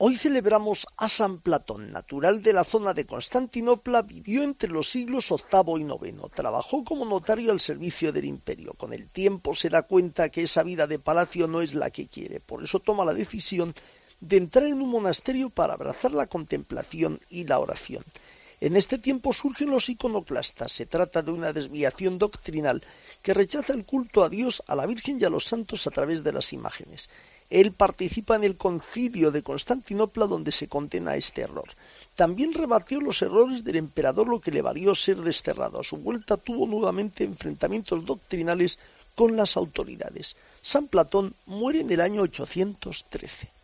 Hoy celebramos a San Platón, natural de la zona de Constantinopla, vivió entre los siglos VIII y IX, trabajó como notario al servicio del imperio. Con el tiempo se da cuenta que esa vida de palacio no es la que quiere, por eso toma la decisión de entrar en un monasterio para abrazar la contemplación y la oración. En este tiempo surgen los iconoclastas, se trata de una desviación doctrinal que rechaza el culto a Dios, a la Virgen y a los santos a través de las imágenes. Él participa en el concilio de Constantinopla donde se condena este error. También rebatió los errores del emperador, lo que le valió ser desterrado. A su vuelta tuvo nuevamente enfrentamientos doctrinales con las autoridades. San Platón muere en el año 813.